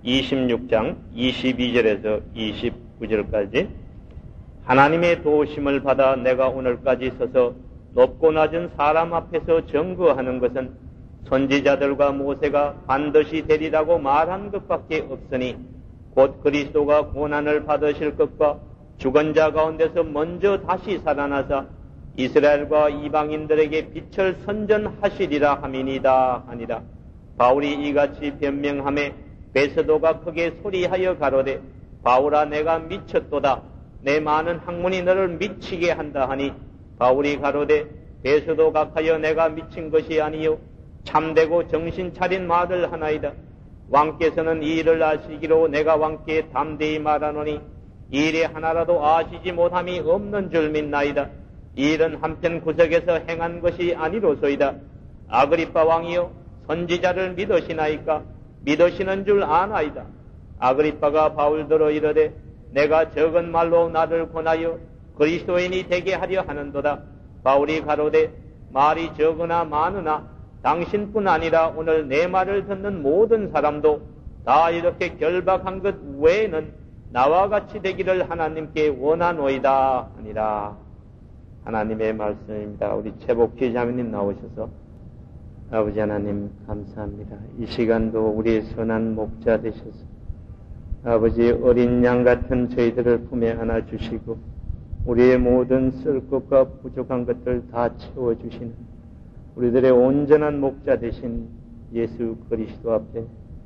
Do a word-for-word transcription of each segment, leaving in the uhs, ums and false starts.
이십육 장 이십이 절에서 이십구 절까지 하나님의 도우심을 받아 내가 오늘까지 서서 높고 낮은 사람 앞에서 증거하는 것은 선지자들과 모세가 반드시 되리라고 말한 것밖에 없으니 곧 그리스도가 고난을 받으실 것과 죽은 자 가운데서 먼저 다시 살아나사 이스라엘과 이방인들에게 빛을 선전하시리라 함이니이다 하니라. 바울이 이같이 변명하매 베스도가 크게 소리하여 가로되 바울아 내가 미쳤도다. 내 많은 학문이 너를 미치게 한다 하니 바울이 가로되 베스도 각하여 내가 미친 것이 아니요 참되고 정신 차린 말을 하나이다. 왕께서는 이 일을 아시기로 내가 왕께 담대히 말하노니 이 일에 하나라도 아시지 못함이 없는 줄 믿나이다. 이 일은 한편 구석에서 행한 것이 아니로소이다. 아그리빠 왕이여 선지자를 믿으시나이까? 믿으시는 줄 아나이다. 아그리빠가 바울더러 이르되 내가 적은 말로 나를 권하여 그리스도인이 되게 하려 하는도다. 바울이 가로되 말이 적으나 많으나 당신뿐 아니라 오늘 내 말을 듣는 모든 사람도 다 이렇게 결박한 것 외에는 나와 같이 되기를 하나님께 원하노이다 하니라. 하나님의 말씀입니다. 우리 최복희 자매님 나오셔서 아버지 하나님 감사합니다. 이 시간도 우리의 선한 목자 되셔서 아버지 어린 양 같은 저희들을 품에 안아주시고 우리의 모든 쓸 것과 부족한 것들 다 채워주시는 우리들의 온전한 목자 되신 예수 그리스도 앞에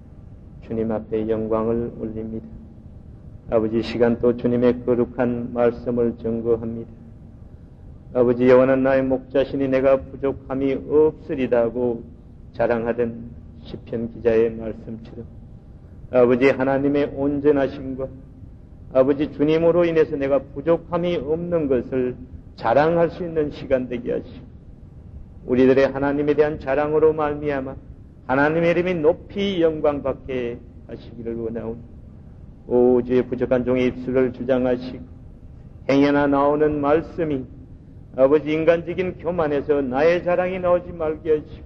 주님 앞에 영광을 올립니다. 아버지 시간 또 주님의 거룩한 말씀을 증거합니다. 아버지 영원한 나의 목자시니 내가 부족함이 없으리다고 자랑하던 시편 기자의 말씀처럼 아버지 하나님의 온전하심과 아버지 주님으로 인해서 내가 부족함이 없는 것을 자랑할 수 있는 시간 되게 하시고 우리들의 하나님에 대한 자랑으로 말미암아 하나님의 이름이 높이 영광받게 하시기를 원하오니 오 주의 부족한 종의 입술을 주장하시고 행여나 나오는 말씀이 아버지 인간적인 교만에서 나의 자랑이 나오지 말게 하시고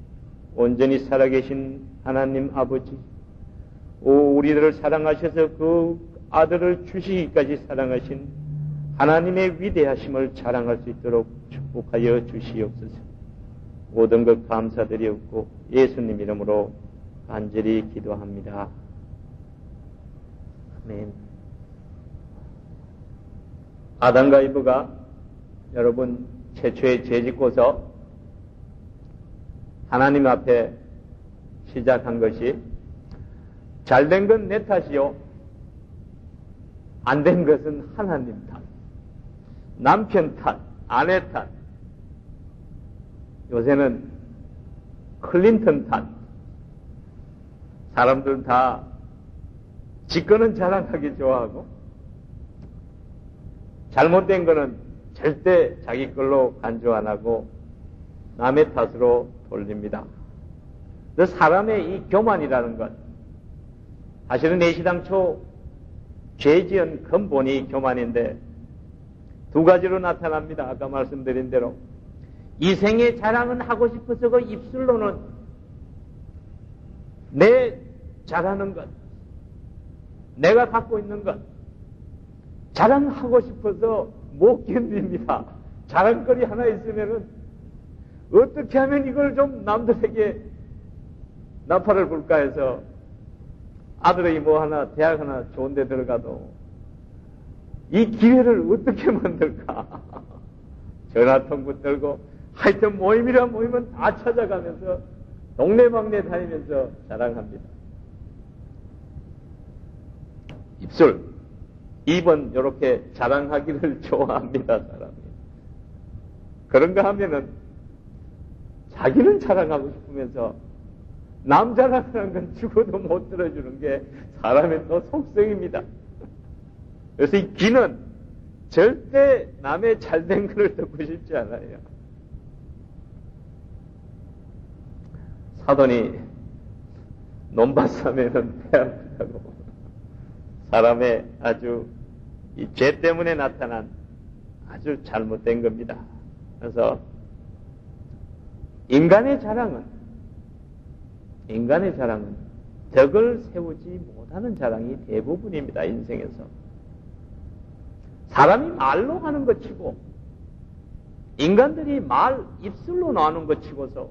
온전히 살아계신 하나님 아버지 오 우리들을 사랑하셔서 그 아들을 주시기까지 사랑하신 하나님의 위대하심을 자랑할 수 있도록 축복하여 주시옵소서. 모든 것 감사드리옵고 예수님 이름으로 간절히 기도합니다. 아멘. 아담과 이브가 여러분 최초의 죄짓고서 하나님 앞에 시작한 것이 잘된 건 내 탓이요 안 된 것은 하나님 탓, 남편 탓, 아내 탓, 요새는 클린턴 탓. 사람들은 다 지거는 자랑하기 좋아하고 잘못된 거는 절대 자기 걸로 간주 안 하고 남의 탓으로 돌립니다. 그 사람의 이 교만이라는 것, 사실은 애시당초 죄 지은 근본이 교만인데 두 가지로 나타납니다. 아까 말씀드린 대로 이 생의 자랑은 하고 싶어서 그 입술로는 내 잘하는 것, 내가 갖고 있는 것 자랑하고 싶어서 못 견딥니다. 자랑거리 하나 있으면은 어떻게 하면 이걸 좀 남들에게 나팔을 불까 해서 아들이 뭐 하나 대학 하나 좋은 데 들어가도 이 기회를 어떻게 만들까 전화통부 들고 하여튼 모임이라 모임은 다 찾아가면서 동네방네 다니면서 자랑합니다. 입술, 입은 이렇게 자랑하기를 좋아합니다. 사람이 그런가 하면은 자기는 자랑하고 싶으면서 남 자랑하는 건 죽어도 못 들어주는 게 사람의 또 속성입니다. 그래서 이 귀는 절대 남의 잘된 것을 듣고 싶지 않아요. 사돈이 논밭사면은 배 아프다고 사람의 아주 이 죄 때문에 나타난 아주 잘못된 겁니다. 그래서 인간의 자랑은 인간의 자랑은 덕을 세우지 못하는 자랑이 대부분입니다. 인생에서. 사람이 말로 하는 것 치고 인간들이 말 입술로 나오는 것 치고서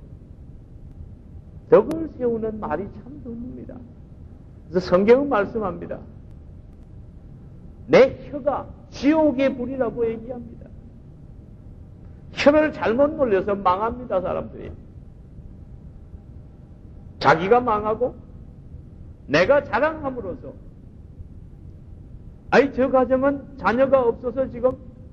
덕을 세우는 말이 참 드뭅니다. 그래서 성경은 말씀합니다. 내 혀가 지옥의 불이라고 얘기합니다. 혀를 잘못 놀려서 망합니다. 사람들이. 자기가 망하고 내가 자랑함으로써 아이 저 가정은 자녀가 없어서 지금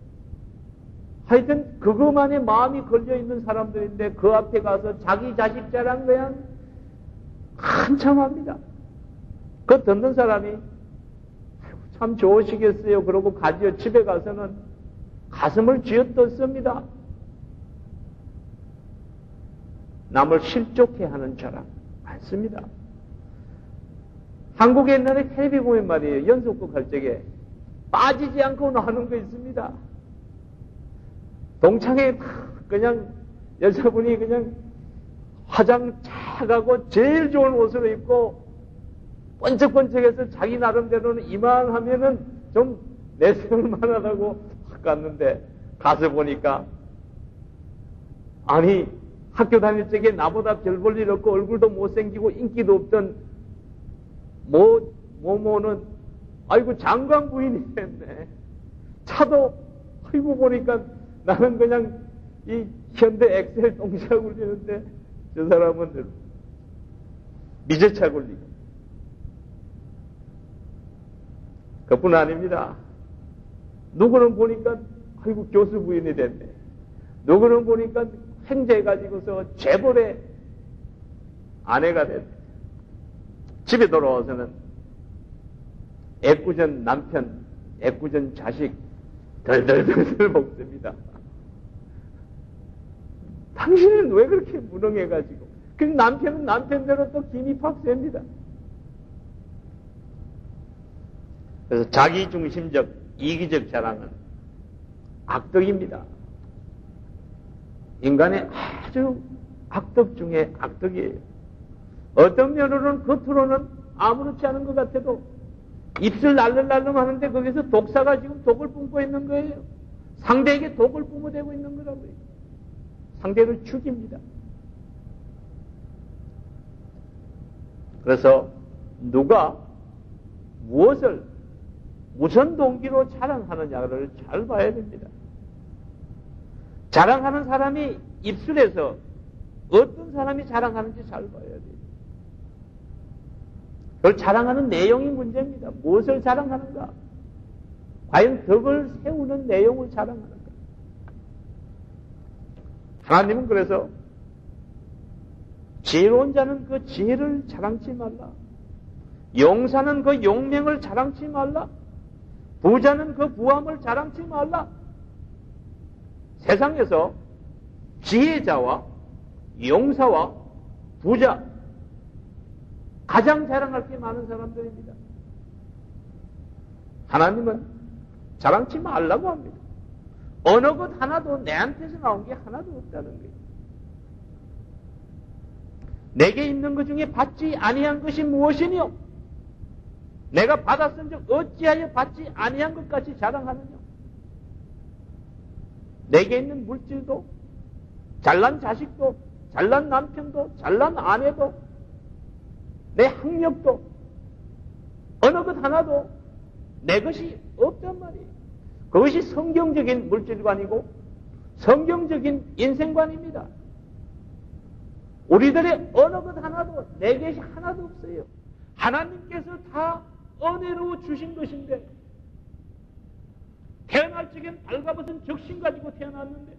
하여튼 그것만에 마음이 걸려있는 사람들인데 그 앞에 가서 자기 자식 자랑 그냥 한참 합니다. 그거 듣는 사람이 참 좋으시겠어요. 그러고 가지요. 집에 가서는 가슴을 쥐어뜯습니다. 남을 실족해 하는 자랑 많습니다. 한국에 옛날에 텔레비 보면 말이에요. 연속극 할 적에 빠지지 않고 나오는 거 있습니다. 동창회 그냥 여자분이 그냥 화장 착하고 제일 좋은 옷을 입고 번쩍번쩍해서 자기 나름대로는 이만하면은 좀 내세울 만하다고 갔는데 가서 보니까 아니 학교 다닐 적에 나보다 별 볼 일 없고 얼굴도 못생기고 인기도 없던 모, 모모는 아이고 장관 부인이 됐네. 차도 아이고 보니까 나는 그냥 이 현대 엑셀 동시에 굴리는데 저 사람은 미제차 굴리고. 그뿐 아닙니다. 누구는 보니까 아이고 교수 부인이 됐네. 누구는 보니까 횡재해가지고서 재벌의 아내가 됐네. 집에 돌아와서는 애꿎은 남편, 애꿎은 자식 덜덜덜덜 먹습니다. 당신은 왜 그렇게 무능해가지고. 그 남편은 남편대로 또 김이 팍 셉니다. 그래서 자기중심적, 이기적 자랑은 악덕입니다. 인간의 아주 악덕 중에 악덕이에요. 어떤 면으로는 겉으로는 아무렇지 않은 것 같아도 입술 날름날름 하는데 거기서 독사가 지금 독을 뿜고 있는 거예요. 상대에게 독을 뿜어대고 있는 거라고요. 상대를 죽입니다. 그래서 누가 무엇을 무슨 동기로 자랑하느냐를 잘 봐야 됩니다. 자랑하는 사람이 입술에서 어떤 사람이 자랑하는지 잘 봐야 돼요. 그걸 자랑하는 내용이 문제입니다. 무엇을 자랑하는가? 과연 덕을 세우는 내용을 자랑하는가? 하나님은 그래서 지혜로운 자는 그 지혜를 자랑치 말라. 용사는 그 용맹을 자랑치 말라. 부자는 그 부함을 자랑치 말라. 세상에서 지혜자와 용사와 부자 가장 자랑할 게 많은 사람들입니다. 하나님은 자랑치 말라고 합니다. 어느 것 하나도 내한테서 나온 게 하나도 없다는 거예요. 내게 있는 것 중에 받지 아니한 것이 무엇이뇨? 내가 받았은 즉 어찌하여 받지 아니한 것까지 자랑하느냐? 내게 있는 물질도, 잘난 자식도, 잘난 남편도, 잘난 아내도, 내 학력도, 어느 것 하나도 내 것이 없단 말이에요. 그것이 성경적인 물질관이고 성경적인 인생관입니다. 우리들의 어느 것 하나도 내 것이 하나도 없어요. 하나님께서 다 은혜로 주신 것인데 태어날 적엔 발가벗은 적신 가지고 태어났는데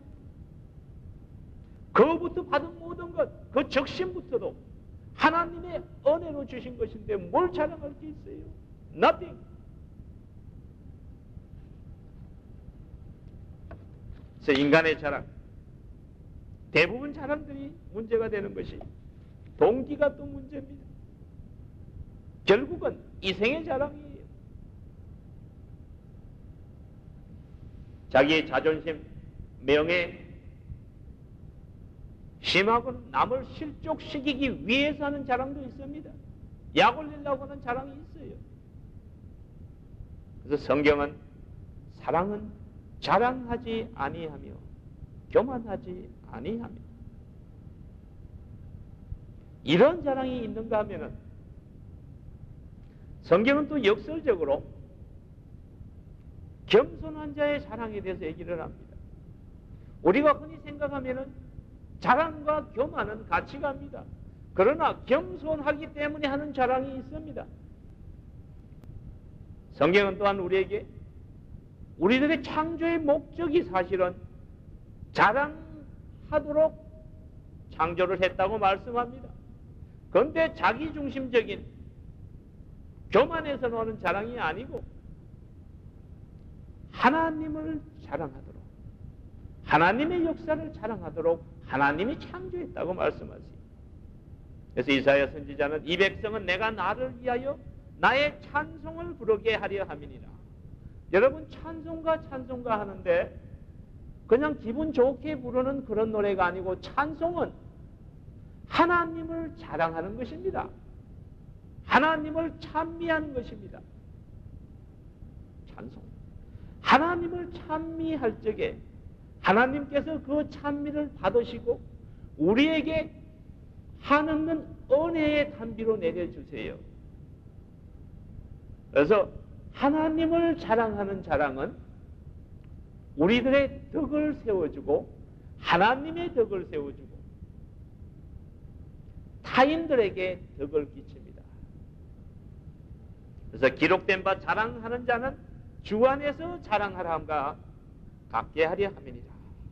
그부터 받은 모든 것, 그 적신부터도 하나님의 은혜로 주신 것인데 뭘 자랑할 게 있어요? Nothing. 그래서 인간의 자랑, 대부분 자랑들이 문제가 되는 것이 동기가 또 문제입니다. 결국은 이생의 자랑이에요. 자기의 자존심, 명예, 심하고는 남을 실족시키기 위해서 하는 자랑도 있습니다. 약 올리려고 하는 자랑이 있어요. 그래서 성경은 사랑은 자랑하지 아니하며 교만하지 아니하며 이런 자랑이 있는가 하면은 성경은 또 역설적으로 겸손한 자의 자랑에 대해서 얘기를 합니다. 우리가 흔히 생각하면은 자랑과 교만은 같이 갑니다. 그러나 겸손하기 때문에 하는 자랑이 있습니다. 성경은 또한 우리에게 우리들의 창조의 목적이 사실은 자랑하도록 창조를 했다고 말씀합니다. 그런데 자기중심적인 교만에서 나오는 자랑이 아니고 하나님을 자랑하도록, 하나님의 역사를 자랑하도록 하나님이 창조했다고 말씀하세요. 그래서 이사야 선지자는 이 백성은 내가 나를 위하여 나의 찬송을 부르게 하려 함이니라. 여러분, 찬송가 찬송가 하는데 그냥 기분 좋게 부르는 그런 노래가 아니고 찬송은 하나님을 자랑하는 것입니다. 하나님을 찬미하는 것입니다. 찬송. 하나님을 찬미할 적에 하나님께서 그 찬미를 받으시고 우리에게 한없는 은혜의 단비로 내려주세요. 그래서 하나님을 자랑하는 자랑은 우리들의 덕을 세워주고 하나님의 덕을 세워주고 타인들에게 덕을 끼칩니다. 그래서 기록된 바 자랑하는 자는 주 안에서 자랑하라 함과 같게 하려 함이니라.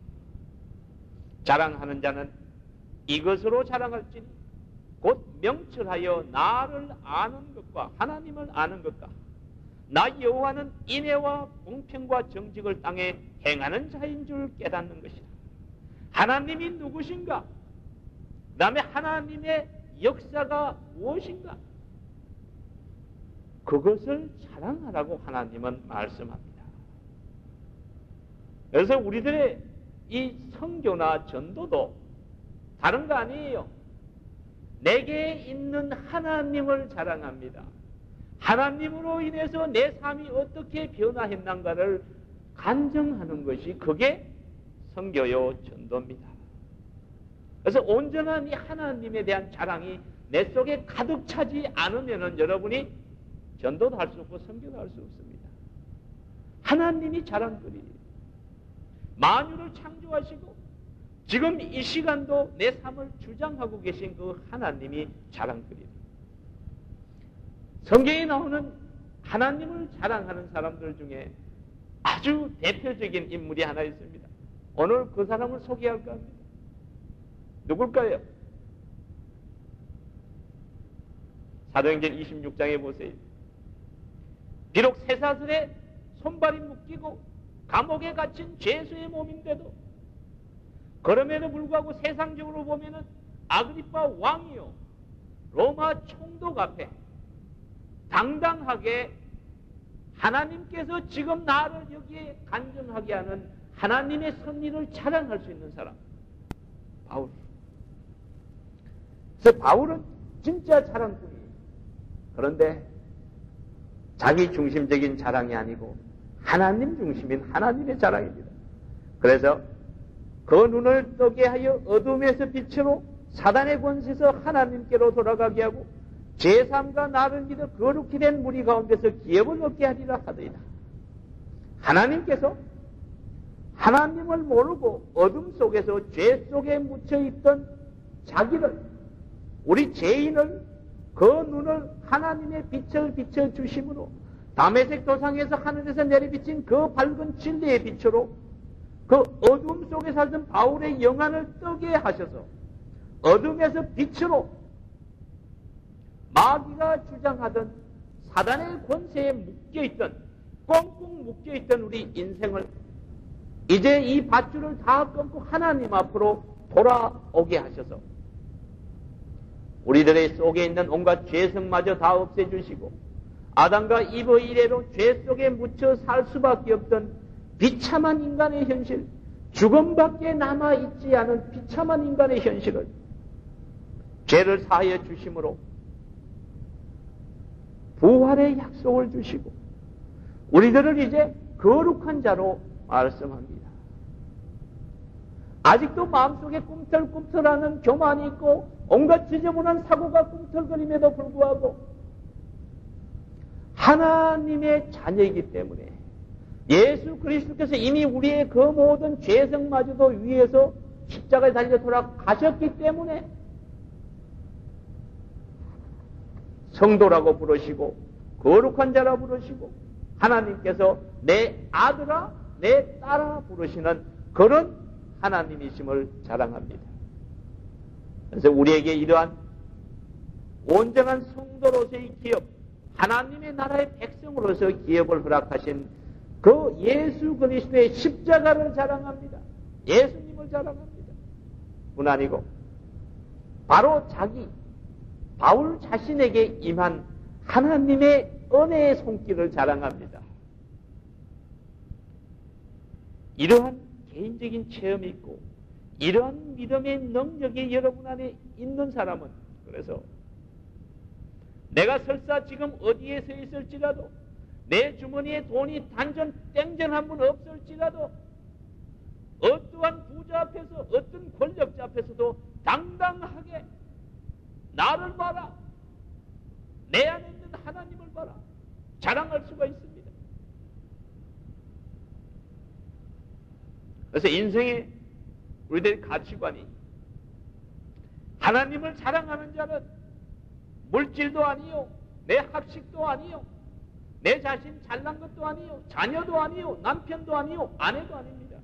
자랑하는 자는 이것으로 자랑할지니 곧 명철하여 나를 아는 것과 하나님을 아는 것과 나 여호와는 인애와 공평과 정직을 땅에 행하는 자인 줄 깨닫는 것이라. 하나님이 누구신가? 그 다음에 하나님의 역사가 무엇인가? 그것을 자랑하라고 하나님은 말씀합니다. 그래서 우리들의 이 선교나 전도도 다른 거 아니에요. 내게 있는 하나님을 자랑합니다. 하나님으로 인해서 내 삶이 어떻게 변화했는가를 간증하는 것이 그게 선교요 전도입니다. 그래서 온전한 이 하나님에 대한 자랑이 내 속에 가득 차지 않으면 여러분이 전도도 할 수 없고 선교도 할 수 없습니다. 하나님이 자랑거리예요. 만유를 창조하시고 지금 이 시간도 내 삶을 주장하고 계신 그 하나님이 자랑거리예요. 성경에 나오는 하나님을 자랑하는 사람들 중에 아주 대표적인 인물이 하나 있습니다. 오늘 그 사람을 소개할까 합니다. 누굴까요? 사도행전 이십육 장에 보세요. 비록 쇠사슬에 손발이 묶이고 감옥에 갇힌 죄수의 몸인데도 그럼에도 불구하고 세상적으로 보면은 아그리파 왕이요 로마 총독 앞에 당당하게 하나님께서 지금 나를 여기에 간증하게 하는 하나님의 섭리를 자랑할 수 있는 사람, 바울. 그래서 바울은 진짜 자랑꾼이에요. 그런데 자기 중심적인 자랑이 아니고 하나님 중심인 하나님의 자랑입니다. 그래서 그 눈을 뜨게 하여 어둠에서 빛으로 사단의 권세에서 하나님께로 돌아가게 하고 제삼가 나를 믿어 거룩히 된 무리 가운데서 기업을 얻게 하리라 하더이다. 하나님께서 하나님을 모르고 어둠 속에서 죄 속에 묻혀있던 자기를, 우리 죄인을 그 눈을 하나님의 빛을 비춰주심으로 다메섹 도상에서 하늘에서 내려비친 그 밝은 진리의 빛으로 그 어둠 속에 살던 바울의 영안을 뜨게 하셔서 어둠에서 빛으로 마귀가 주장하던 사단의 권세에 묶여있던, 꽁꽁 묶여있던 우리 인생을 이제 이 밧줄을 다 끊고 하나님 앞으로 돌아오게 하셔서 우리들의 속에 있는 온갖 죄성마저 다 없애주시고 아담과 이브의 이래로 죄 속에 묻혀 살 수밖에 없던 비참한 인간의 현실, 죽음밖에 남아있지 않은 비참한 인간의 현실을 죄를 사하여 주심으로 부활의 약속을 주시고 우리들을 이제 거룩한 자로 말씀합니다. 아직도 마음속에 꿈틀꿈틀하는 교만이 있고 온갖 지저분한 사고가 꿈틀거림에도 불구하고 하나님의 자녀이기 때문에 예수 그리스도께서 이미 우리의 그 모든 죄성마저도 위해서 십자가에 달려 돌아가셨기 때문에 성도라고 부르시고 거룩한 자라 부르시고 하나님께서 내 아들아 내 딸아 부르시는 그런 하나님이심을 자랑합니다. 그래서 우리에게 이러한 온전한 성도로서의 기업, 하나님의 나라의 백성으로서 기업을 허락하신 그 예수 그리스도의 십자가를 자랑합니다. 예수님을 자랑합니다. 뿐 아니고 바로 자기 바울 자신에게 임한 하나님의 은혜의 손길을 자랑합니다. 이러한 개인적인 체험이 있고 이러한 믿음의 능력이 여러분 안에 있는 사람은 그래서 내가 설사 지금 어디에 서 있을지라도 내 주머니에 돈이 단전 땡전 한 번 없을지라도 어떠한 부자 앞에서 어떤 권력자 앞에서도 당당하게 나를 봐라 내 안에 있는 하나님을 봐라 자랑할 수가 있습니다. 그래서 인생의 우리들의 가치관이 하나님을 자랑하는 자는 물질도 아니요 내 학식도 아니요 내 자신 잘난 것도 아니요 자녀도 아니요 남편도 아니요 아내도 아닙니다.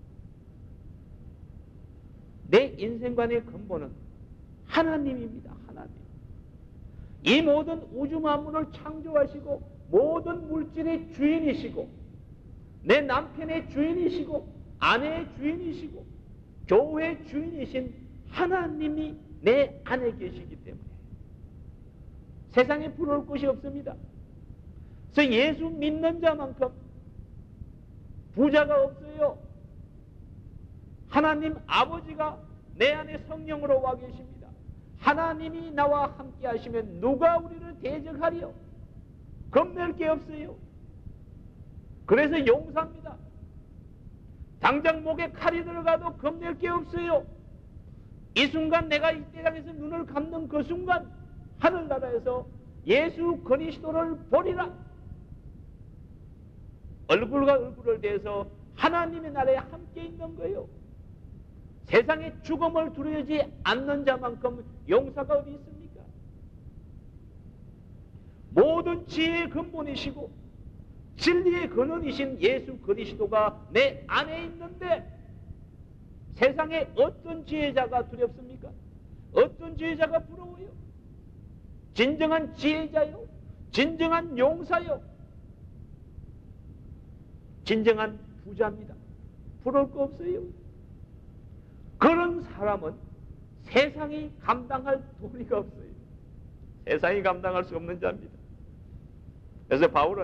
내 인생관의 근본은 하나님입니다. 하나님. 이 모든 우주 만물을 창조하시고 모든 물질의 주인이시고 내 남편의 주인이시고 아내의 주인이시고 교회의 주인이신 하나님이 내 안에 계시기 때문에 세상에 부러울 것이 없습니다. 그래서 예수 믿는 자만큼 부자가 없어요. 하나님 아버지가 내 안에 성령으로 와 계십니다. 하나님이 나와 함께 하시면 누가 우리를 대적하리요? 겁낼 게 없어요. 그래서 용사입니다. 당장 목에 칼이 들어가도 겁낼 게 없어요. 이 순간 내가 이 땅에서 눈을 감는 그 순간 하늘나라에서 예수 그리스도를 보리라. 얼굴과 얼굴을 대해서 하나님의 나라에 함께 있는 거예요. 세상에 죽음을 두려워하지 않는 자만큼 용사가 어디 있습니까? 모든 지혜의 근본이시고 진리의 근원이신 예수 그리스도가 내 안에 있는데 세상에 어떤 지혜자가 두렵습니까? 어떤 지혜자가 부러워요? 진정한 지혜자요? 진정한 용사요? 진정한 부자입니다. 부러울 거 없어요. 그런 사람은 세상이 감당할 도리가 없어요. 세상이 감당할 수 없는 자입니다. 그래서 바울은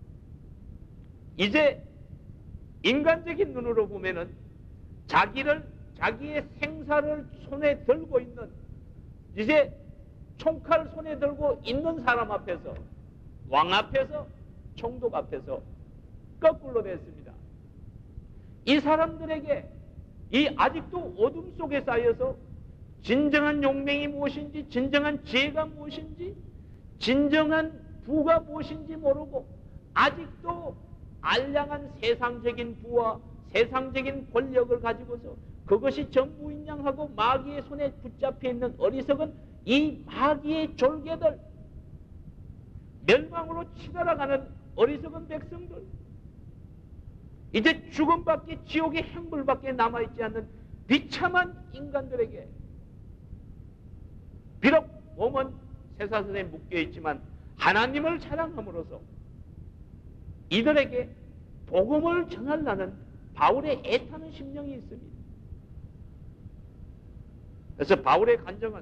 이제 인간적인 눈으로 보면은 자기를, 자기의 생사를 손에 들고 있는, 이제 총칼 손에 들고 있는 사람 앞에서, 왕 앞에서, 총독 앞에서 거꾸로 됐습니다. 이 사람들에게 이 아직도 어둠 속에 쌓여서 진정한 용맹이 무엇인지, 진정한 지혜가 무엇인지, 진정한 부가 무엇인지 모르고 아직도 알량한 세상적인 부와 세상적인 권력을 가지고서 그것이 전부인 양하고 마귀의 손에 붙잡혀 있는 어리석은 이 마귀의 졸개들, 멸망으로 치달아가는 어리석은 백성들, 이제 죽음밖에 지옥의 행불밖에 남아있지 않는 비참한 인간들에게 비록 몸은 쇠사슬에 묶여있지만 하나님을 자랑함으로써 이들에게 복음을 전하려는 바울의 애타는 심령이 있습니다. 그래서 바울의 간정은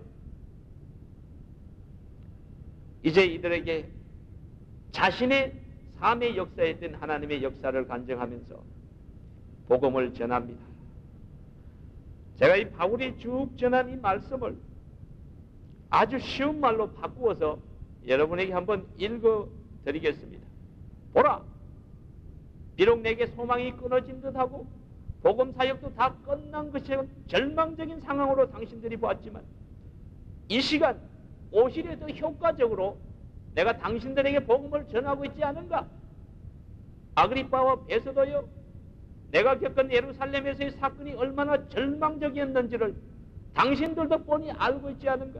이제 이들에게 자신의 삶의 역사에 든 하나님의 역사를 간증하면서 복음을 전합니다. 제가 이 바울이 쭉 전한 이 말씀을 아주 쉬운 말로 바꾸어서 여러분에게 한번 읽어 드리겠습니다. 보라, 비록 내게 소망이 끊어진 듯하고 복음 사역도 다 끝난 것처럼 절망적인 상황으로 당신들이 보았지만 이 시간 오히려 더 효과적으로 내가 당신들에게 복음을 전하고 있지 않은가? 아그리빠와 베서도요, 내가 겪은 예루살렘에서의 사건이 얼마나 절망적이었는지를 당신들도 뻔히 알고 있지 않은가?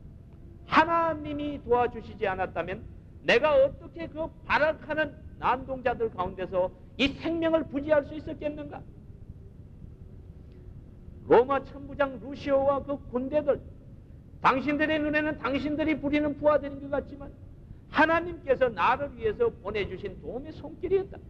하나님이 도와주시지 않았다면 내가 어떻게 그 발악하는 난동자들 가운데서 이 생명을 부지할 수 있었겠는가? 로마 천부장 루시오와 그 군대들, 당신들의 눈에는 당신들이 부리는 부하들인 것 같지만 하나님께서 나를 위해서 보내주신 도움의 손길이었다.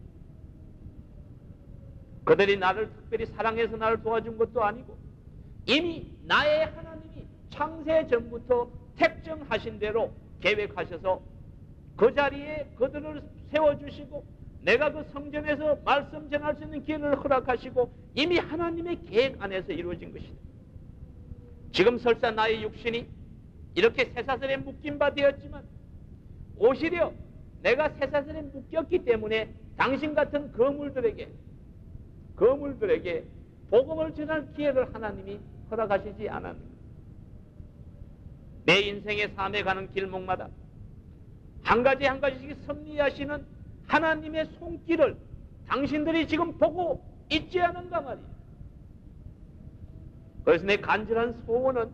그들이 나를 특별히 사랑해서 나를 도와준 것도 아니고 이미 나의 하나님이 창세 전부터 택정하신 대로 계획하셔서 그 자리에 그들을 세워주시고 내가 그 성전에서 말씀 전할 수 있는 기회를 허락하시고 이미 하나님의 계획 안에서 이루어진 것이다. 지금 설사 나의 육신이 이렇게 쇠사슬에 묶인 바 되었지만 오히려 내가 쇠사슬에 묶였기 때문에 당신 같은 거물들에게 거물들에게 복음을 전할 기회를 하나님이 허락하시지 않았는가. 내 인생의 삶에 가는 길목마다 한 가지 한 가지씩 섭리하시는 하나님의 손길을 당신들이 지금 보고 있지 않은가 말이야. 그래서 내 간절한 소원은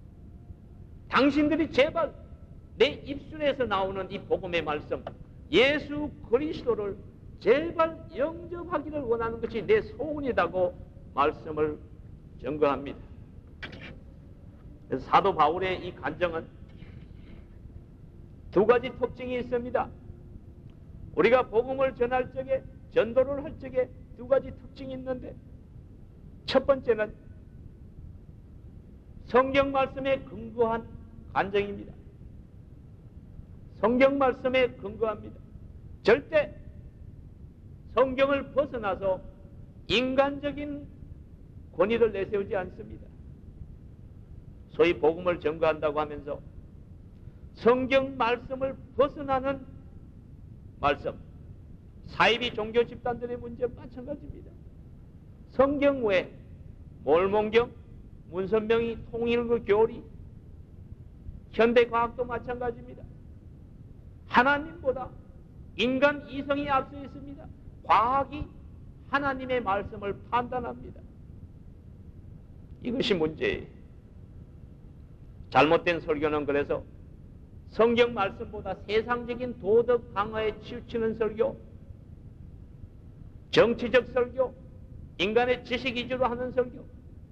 당신들이 제발 내 입술에서 나오는 이 복음의 말씀 예수 그리스도를 제발 영접하기를 원하는 것이 내 소원이라고 말씀을 증거합니다. 그래서 사도 바울의 이 간증은 두 가지 특징이 있습니다. 우리가 복음을 전할 적에, 전도를 할 적에 두 가지 특징이 있는데, 첫 번째는 성경 말씀에 근거한 간증입니다. 성경 말씀에 근거합니다. 절대 성경을 벗어나서 인간적인 권위를 내세우지 않습니다. 소위 복음을 전가한다고 하면서 성경 말씀을 벗어나는 말씀, 사이비 종교 집단들의 문제 마찬가지입니다. 성경 외에 몰몬경, 문선명이 통일 그 교리, 현대과학도 마찬가지입니다. 하나님보다 인간 이성이 앞서 있습니다. 과학이 하나님의 말씀을 판단합니다. 이것이 문제예요. 잘못된 설교는 그래서 성경 말씀보다 세상적인 도덕 강화에 치우치는 설교, 정치적 설교, 인간의 지식 위주로 하는 설교,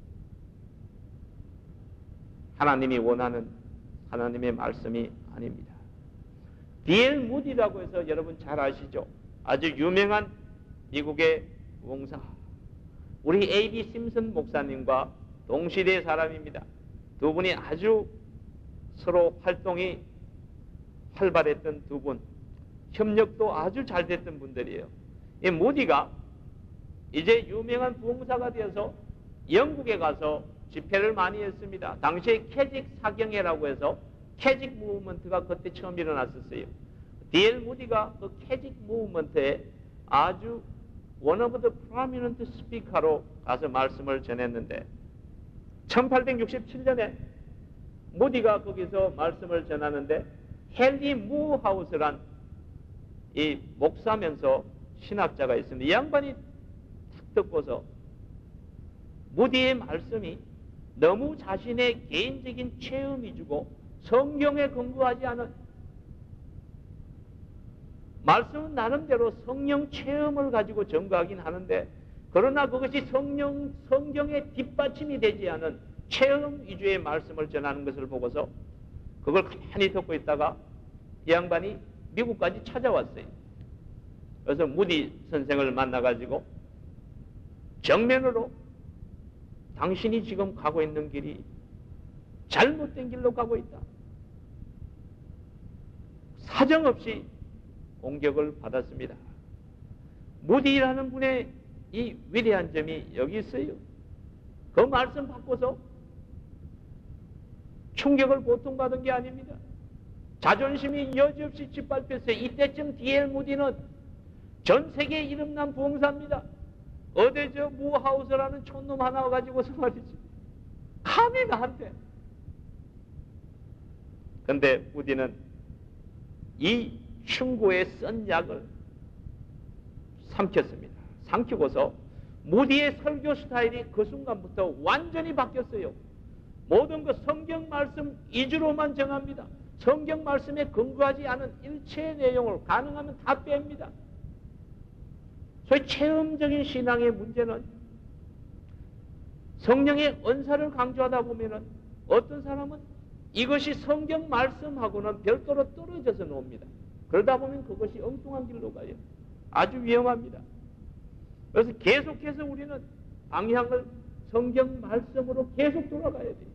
하나님이 원하는 하나님의 말씀이 아닙니다. 디엘 무디라고 해서 여러분 잘 아시죠? 아주 유명한 미국의 목사, 우리 에이비 심슨 목사님과 동시대 사람입니다. 두 분이 아주 서로 활동이 활발했던 두 분, 협력도 아주 잘 됐던 분들이에요. 이 무디가 이제 유명한 부흥사가 되어서 영국에 가서 집회를 많이 했습니다. 당시에 캐직 사경회라고 해서 캐직 무브먼트가 그때 처음 일어났었어요. 디엘 무디가 그 캐직 무브먼트에 아주 one of the prominent speaker로 가서 말씀을 전했는데 천팔백육십칠 년에 무디가 거기서 말씀을 전하는데 헨리 무하우스란 이 목사면서 신학자가 있습니다. 이 양반이 탁 듣고서 무디의 말씀이 너무 자신의 개인적인 체험 위주고 성경에 근거하지 않은, 말씀은 나름대로 성령 체험을 가지고 전가하긴 하는데 그러나 그것이 성령, 성경의 뒷받침이 되지 않은 체험 위주의 말씀을 전하는 것을 보고서 그걸 가만히 듣고 있다가 이 양반이 미국까지 찾아왔어요. 그래서 무디 선생을 만나가지고 정면으로 당신이 지금 가고 있는 길이 잘못된 길로 가고 있다. 사정없이 공격을 받았습니다. 무디라는 분의 이 위대한 점이 여기 있어요. 그 말씀 받고서 충격을 고통받은 게 아닙니다. 자존심이 여지없이 짓밟혔어요. 이때쯤 디엘 무디는 전 세계에 이름난 부흥사입니다. 어디 저 무하우스라는 촌놈 하나 가지고서 말이지. 감히 나한테. 근데 무디는 이 충고에 쓴 약을 삼켰습니다. 삼키고서 무디의 설교 스타일이 그 순간부터 완전히 바뀌었어요. 모든 그 성경 말씀 위주로만 정합니다. 성경 말씀에 근거하지 않은 일체의 내용을 가능하면 다 뺍니다. 소위 체험적인 신앙의 문제는 성령의 은사를 강조하다 보면은 어떤 사람은 이것이 성경 말씀하고는 별도로 떨어져서 놓습니다. 그러다 보면 그것이 엉뚱한 길로 가요. 아주 위험합니다. 그래서 계속해서 우리는 방향을 성경 말씀으로 계속 돌아가야 돼요.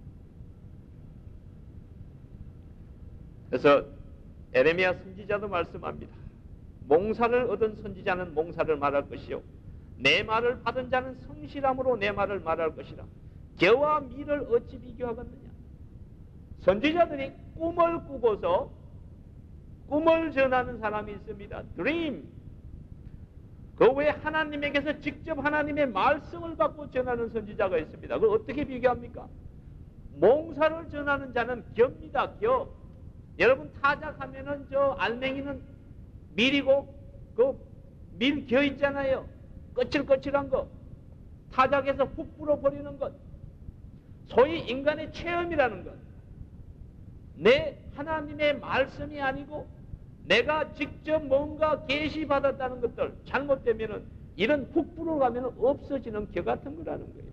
그래서 에레미야 선지자도 말씀합니다. 몽사를 얻은 선지자는 몽사를 말할 것이요 내 말을 받은 자는 성실함으로 내 말을 말할 것이라. 겨와 밀을 어찌 비교하겠느냐. 선지자들이 꿈을 꾸고서 꿈을 전하는 사람이 있습니다. 드림. 그 외에 하나님에게서 직접 하나님의 말씀을 받고 전하는 선지자가 있습니다. 그걸 어떻게 비교합니까? 몽사를 전하는 자는 겨입니다. 겨. 여러분 타작하면은 저 알맹이는 밀이고 그 밀 겨 있잖아요. 거칠거칠한 거. 타작해서 훅 불어버리는 것. 소위 인간의 체험이라는 것. 내 하나님의 말씀이 아니고 내가 직접 뭔가 계시받았다는 것들 잘못되면은 이런 훅 불어가면 없어지는 겨 같은 거라는 거예요.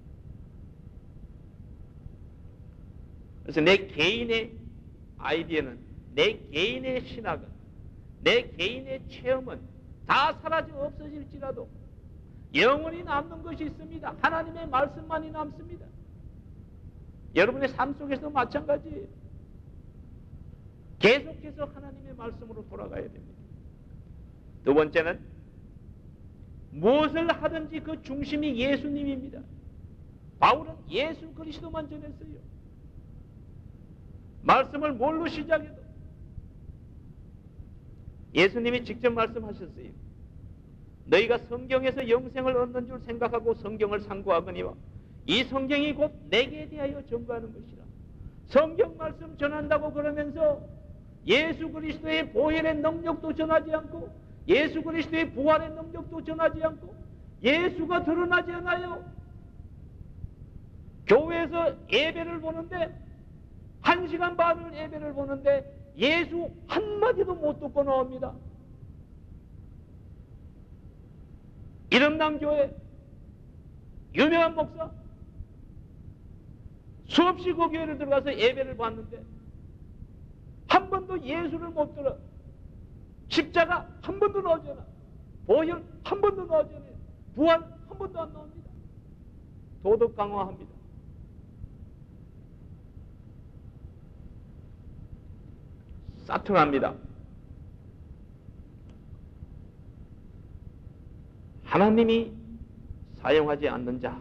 그래서 내 개인의 아이디어는, 내 개인의 신학은, 내 개인의 체험은 다 사라져 없어질지라도 영원히 남는 것이 있습니다. 하나님의 말씀만이 남습니다. 여러분의 삶 속에서도 마찬가지예요. 계속해서 하나님의 말씀으로 돌아가야 됩니다. 두 번째는 무엇을 하든지 그 중심이 예수님입니다. 바울은 예수 그리스도만 전했어요. 말씀을 뭘로 시작해도 예수님이 직접 말씀하셨어요. 너희가 성경에서 영생을 얻는 줄 생각하고 성경을 상고하거니와 이 성경이 곧 내게 대하여 전거하는 것이라. 성경 말씀 전한다고 그러면서 예수 그리스도의 보혈의 능력도 전하지 않고 예수 그리스도의 부활의 능력도 전하지 않고 예수가 드러나지 않아요. 교회에서 예배를 보는데 한 시간 반을 예배를 보는데 예수 한마디도 못 듣고 나옵니다. 이름난 교회 유명한 목사 수없이 그 교회를 들어가서 예배를 봤는데 한 번도 예수를 못 들어. 십자가 한 번도 나오지 않아. 보혈 한 번도 나오지 않아요. 부활 한 번도 안 나옵니다. 도덕 강화합니다. 싸통합니다. 하나님이 사용하지 않는 자,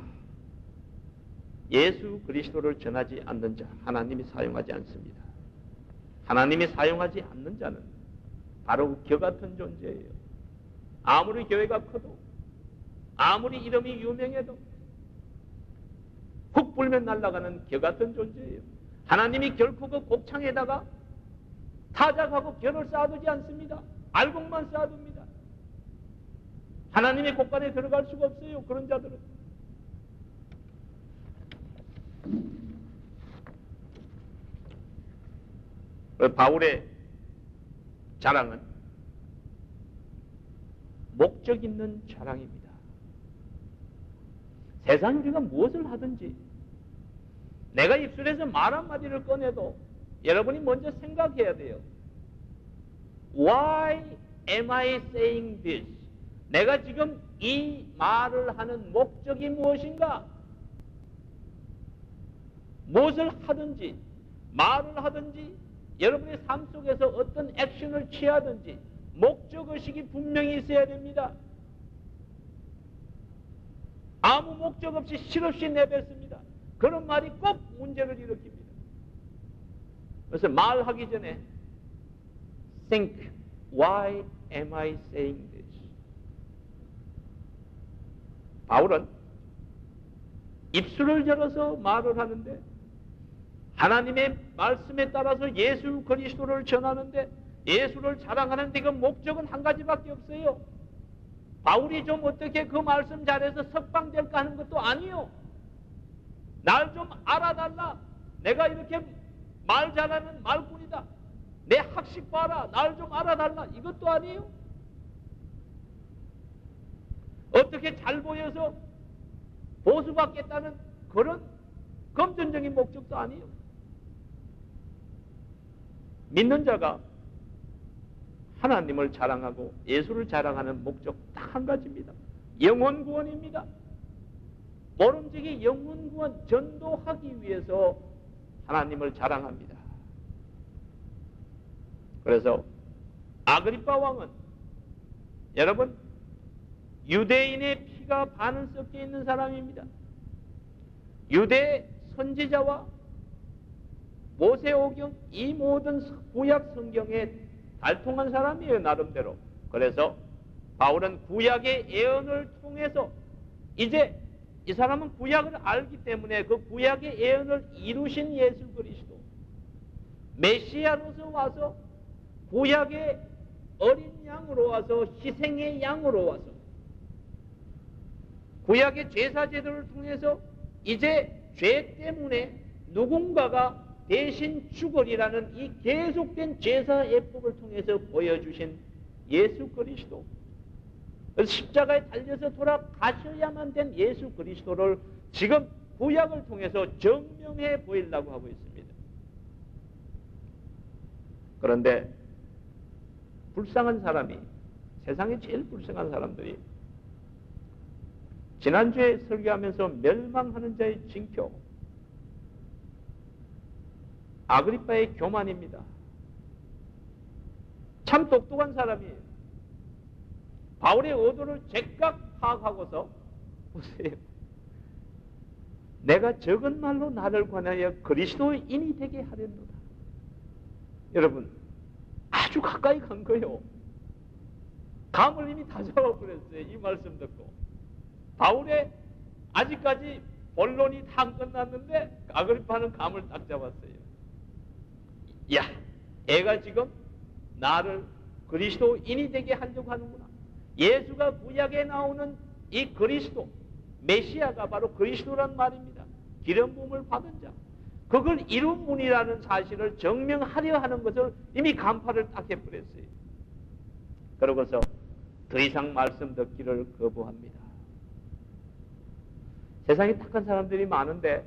예수 그리스도를 전하지 않는 자, 하나님이 사용하지 않습니다. 하나님이 사용하지 않는 자는 바로 겨 같은 존재예요. 아무리 교회가 커도, 아무리 이름이 유명해도 훅 불면 날아가는 겨 같은 존재예요. 하나님이 결코 그 곡창에다가 타작하고 결을 쌓아두지 않습니다. 알곡만 쌓아둡니다. 하나님의 곳간에 들어갈 수가 없어요. 그런 자들은. 바울의 자랑은 목적 있는 자랑입니다. 세상 우리가 무엇을 하든지 내가 입술에서 말 한마디를 꺼내도 여러분이 먼저 생각해야 돼요. Why am I saying this? 내가 지금 이 말을 하는 목적이 무엇인가? 무엇을 하든지 말을 하든지 여러분의 삶 속에서 어떤 액션을 취하든지 목적의식이 분명히 있어야 됩니다. 아무 목적 없이 실없이 내뱉습니다. 그런 말이 꼭 문제를 일으킵니다. 그래서 말하기 전에 think, why am I saying this? 바울은 입술을 열어서 말을 하는데 하나님의 말씀에 따라서 예수 그리스도를 전하는데 예수를 자랑하는데 그 목적은 한 가지밖에 없어요. 바울이 좀 어떻게 그 말씀 잘해서 석방될까 하는 것도 아니요. 날 좀 알아달라. 내가 이렇게 말 잘하는 말꾼이다. 내 학식 봐라. 날 좀 알아달라. 이것도 아니에요. 어떻게 잘 보여서 보수받겠다는 그런 금전적인 목적도 아니에요. 믿는 자가 하나님을 자랑하고 예수를 자랑하는 목적 딱 한 가지입니다. 영혼 구원입니다. 모름지기 영혼 구원 전도하기 위해서 하나님을 자랑합니다. 그래서 아그리파 왕은 여러분 유대인의 피가 반은 섞여 있는 사람입니다. 유대 선지자와 모세오경 이 모든 구약 성경에 달통한 사람이에요, 나름대로. 그래서 바울은 구약의 예언을 통해서 이제 이 사람은 구약을 알기 때문에 그 구약의 예언을 이루신 예수 그리스도 메시아로서 와서 구약의 어린 양으로 와서 희생의 양으로 와서 구약의 제사 제도를 통해서 이제 죄 때문에 누군가가 대신 죽으리라는 이 계속된 제사 예법을 통해서 보여주신 예수 그리스도, 십자가에 달려서 돌아가셔야만 된 예수 그리스도를 지금 구약을 통해서 증명해 보이려고 하고 있습니다. 그런데 불쌍한 사람이, 세상에 제일 불쌍한 사람들이 지난주에 설교하면서 멸망하는 자의 징표, 아그리파의 교만입니다. 참 똑똑한 사람이에요. 바울의 의도를 즉각 파악하고서 보세요. 내가 적은 말로 나를 관하여 그리스도인이 되게 하려노라. 여러분, 아주 가까이 간 거예요. 감을 이미 다 잡아버렸어요. 이 말씀 듣고. 바울의 아직까지 본론이 다 안 끝났는데 아그리파는 감을 딱 잡았어요. 야, 애가 지금 나를 그리스도인이 되게 하려고 하는구나. 예수가 구약에 나오는 이 그리스도, 메시아가 바로 그리스도란 말입니다. 기름 부음을 받은 자. 그걸 이룬 분이라는 사실을 증명하려 하는 것을 이미 간파를 딱 해버렸어요. 그러고서 더 이상 말씀 듣기를 거부합니다. 세상에 착한 사람들이 많은데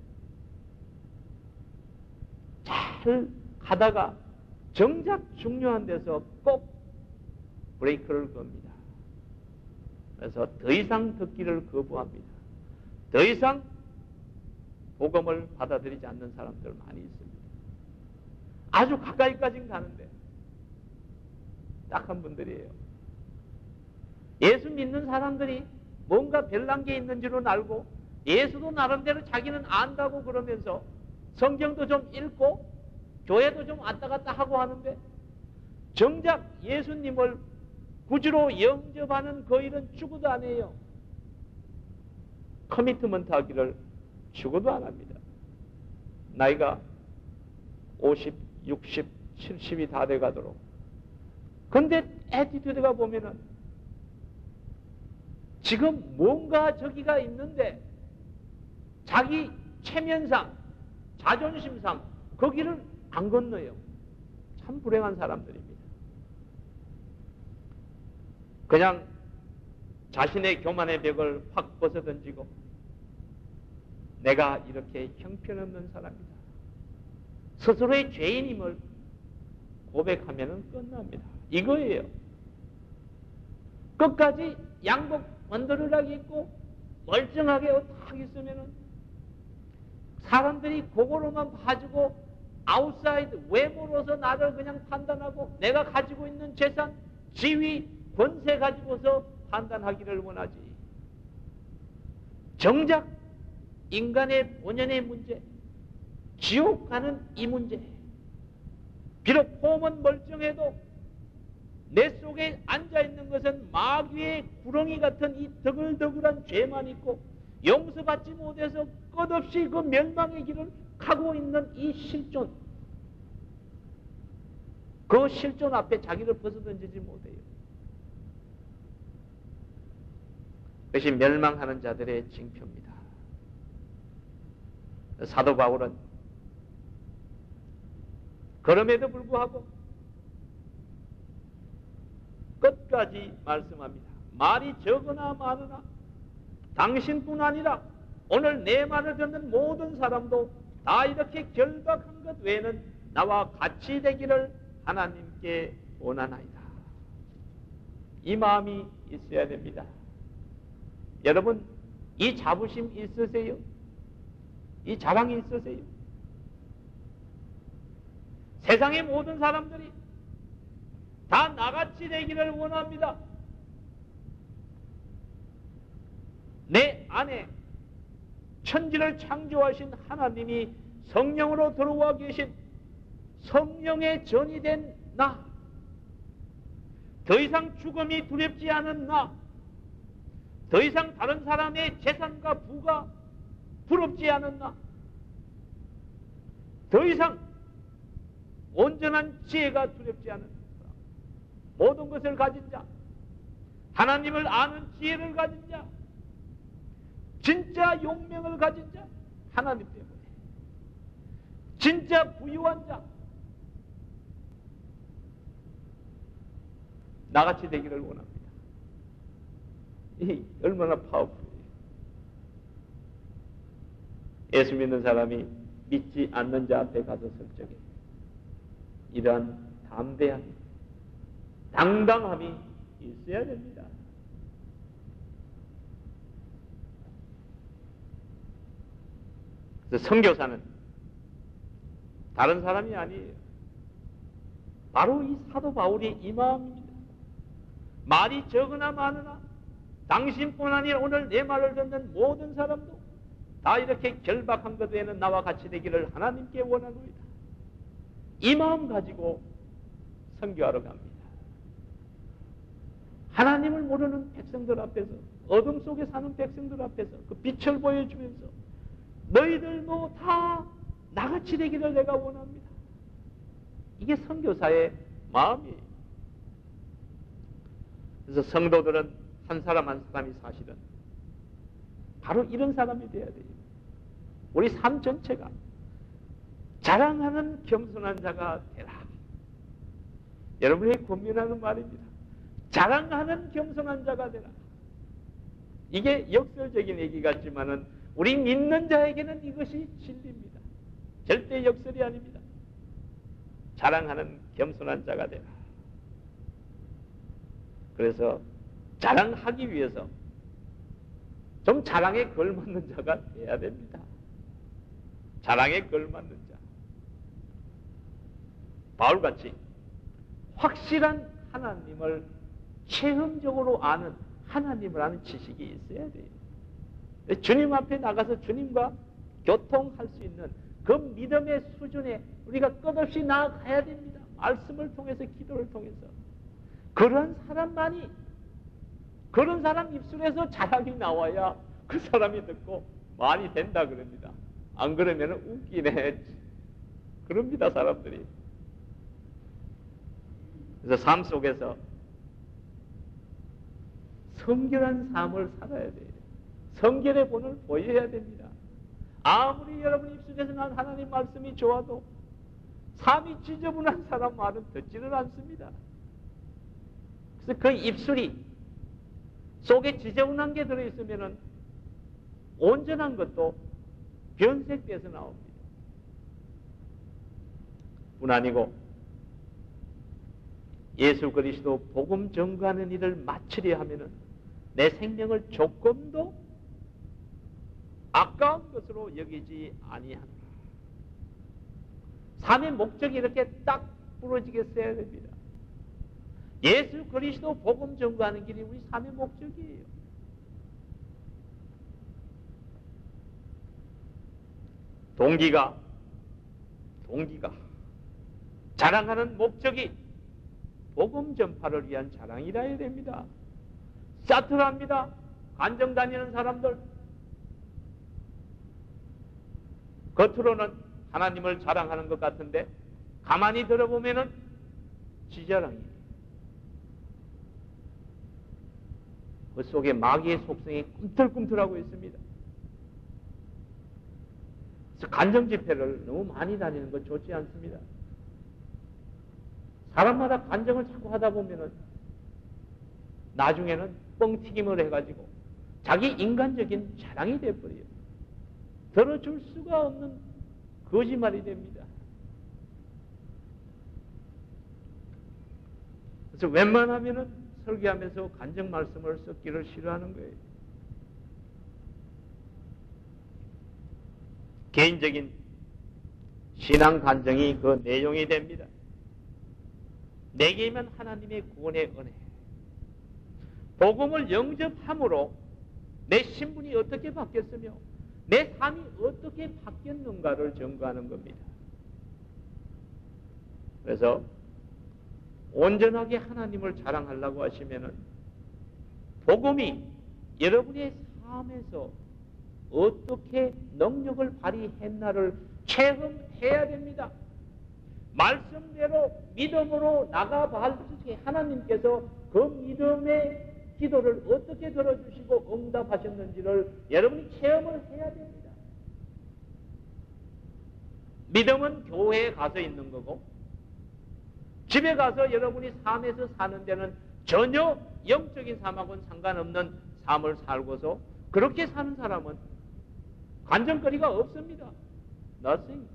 잘 하다가 정작 중요한 데서 꼭 브레이크를 겁니다. 그래서 더 이상 듣기를 거부합니다. 더 이상 복음을 받아들이지 않는 사람들 많이 있습니다. 아주 가까이까지는 가는데 딱한 분들이에요. 예수 믿는 사람들이 뭔가 별난 게 있는 줄은 알고 예수도 나름대로 자기는 안다고 그러면서 성경도 좀 읽고 교회도 좀 왔다 갔다 하고 하는데 정작 예수님을 구주로 영접하는 그 일은 죽어도 안 해요. 커미트먼트 하기를 죽어도 안 합니다. 나이가 오십, 육십, 칠십이 다 돼가도록. 근데 애티튜드가 보면은 지금 뭔가 저기가 있는데 자기 체면상, 자존심상 거기를 안 건너요. 참 불행한 사람들입니다. 그냥 자신의 교만의 벽을 확 벗어던지고 내가 이렇게 형편없는 사람이다. 스스로의 죄인임을 고백하면 끝납니다. 이거예요. 끝까지 양복 번드르락이 있고 멀쩡하게 딱 있으면은 사람들이 그거로만 봐주고 아웃사이드 외모로서 나를 그냥 판단하고 내가 가지고 있는 재산, 지위, 권세 가지고서 판단하기를 원하지. 정작 인간의 본연의 문제, 지옥 가는 이 문제, 비록 폼은 멀쩡해도 내 속에 앉아있는 것은 마귀의 구렁이 같은 이 더글더글한 죄만 있고 용서받지 못해서 끝없이 그 멸망의 길을 가고 있는 이 실존, 그 실존 앞에 자기를 벗어던지지 못해요. 그것이 멸망하는 자들의 징표입니다. 사도 바울은 그럼에도 불구하고 끝까지 말씀합니다. 말이 적으나 많으나 당신뿐 아니라 오늘 내 말을 듣는 모든 사람도 다 이렇게 결박한 것 외에는 나와 같이 되기를 하나님께 원하나이다. 이 마음이 있어야 됩니다. 여러분, 이 자부심 있으세요? 이 자랑이 있으세요? 세상의 모든 사람들이 다 나같이 되기를 원합니다. 내 안에 천지를 창조하신 하나님이 성령으로 들어와 계신 성령의 전이 된 나, 더 이상 죽음이 두렵지 않은 나, 더 이상 다른 사람의 재산과 부가 부럽지 않은 나, 더 이상 온전한 지혜가 두렵지 않은 나, 모든 것을 가진 자, 하나님을 아는 지혜를 가진 자, 진짜 용명을 가진 자, 하나님 때문에 진짜 부유한 자, 나같이 되기를 원합니다. 이 얼마나 파워풀해요. 예수 믿는 사람이 믿지 않는 자 앞에 가서 설 적에 이러한 담대함, 당당함이 있어야 됩니다. 그래서 선교사는 다른 사람이 아니에요. 바로 이 사도 바울이 이 마음입니다. 말이 적으나 많으나 당신뿐 아니라 오늘 내 말을 듣는 모든 사람도 다 이렇게 결박한 것 외에는 나와 같이 되기를 하나님께 원하노이다. 이 마음 가지고 선교하러 갑니다. 하나님을 모르는 백성들 앞에서, 어둠 속에 사는 백성들 앞에서 그 빛을 보여주면서 너희들도 다 나같이 되기를 내가 원합니다. 이게 선교사의 마음이에요. 그래서 성도들은 한 사람 한 사람이 사실은 바로 이런 사람이 되어야 돼요. 우리 삶 전체가 자랑하는 겸손한 자가 되라. 여러분이 고민하는 말입니다. 자랑하는 겸손한 자가 되라. 이게 역설적인 얘기 같지만은 우리 믿는 자에게는 이것이 진리입니다. 절대 역설이 아닙니다. 자랑하는 겸손한 자가 되라. 그래서 자랑하기 위해서 좀 자랑에 걸맞는 자가 돼야 됩니다. 자랑에 걸맞는 자. 바울같이 확실한 하나님을 체험적으로 아는, 하나님을 아는 지식이 있어야 돼요. 주님 앞에 나가서 주님과 교통할 수 있는 그 믿음의 수준에 우리가 끝없이 나아가야 됩니다. 말씀을 통해서, 기도를 통해서. 그런 사람만이, 그런 사람 입술에서 자랑이 나와야 그 사람이 듣고 말이 된다 그럽니다. 안 그러면 웃기네. 그럽니다, 사람들이. 그래서 삶 속에서 성결한 삶을 살아야 돼요. 성결의 본을 보여야 됩니다. 아무리 여러분 입술에서 난 하나님 말씀이 좋아도 삶이 지저분한 사람 말은 듣지는 않습니다. 그래서 그 입술이 속에 지저분한 게 들어있으면 온전한 것도 변색돼서 나옵니다. 뿐 아니고 예수 그리스도 복음 전가하는 일을 마치려 하면은 내 생명을 조금도 아까운 것으로 여기지 아니하노라. 삶의 목적이 이렇게 딱 부러지겠어야 됩니다. 예수 그리스도 복음 전가하는 길이 우리 삶의 목적이에요. 동기가 동기가 자랑하는 목적이 복음 전파를 위한 자랑이라 해야 됩니다. 싸틀합니다. 간정 다니는 사람들. 겉으로는 하나님을 자랑하는 것 같은데 가만히 들어보면은 지자랑이에요. 그 속에 마귀의 속성이 꿈틀꿈틀하고 있습니다. 그래서 간정 집회를 너무 많이 다니는 건 좋지 않습니다. 사람마다 간정을 자꾸 하다 보면은 나중에는 뻥튀김을 해가지고 자기 인간적인 자랑이 돼버려요. 들어줄 수가 없는 거짓말이 됩니다. 그래서 웬만하면은 설교하면서 간정 말씀을 섞기를 싫어하는 거예요. 개인적인 신앙 간정이 그 내용이 됩니다. 내게만 하나님의 구원의 은혜. 복음을 영접함으로 내 신분이 어떻게 바뀌었으며 내 삶이 어떻게 바뀌었는가를 증거하는 겁니다. 그래서 온전하게 하나님을 자랑하려고 하시면은 복음이 여러분의 삶에서 어떻게 능력을 발휘했나를 체험해야 됩니다. 말씀대로 믿음으로 나가볼 때 하나님께서 그 믿음의 기도를 어떻게 들어주시고 응답하셨는지를 여러분이 체험을 해야 됩니다. 믿음은 교회에 가서 있는 거고 집에 가서 여러분이 삶에서 사는 데는 전혀 영적인 삶하고는 상관없는 삶을 살고서 그렇게 사는 사람은 간정거리가 없습니다. Nothing.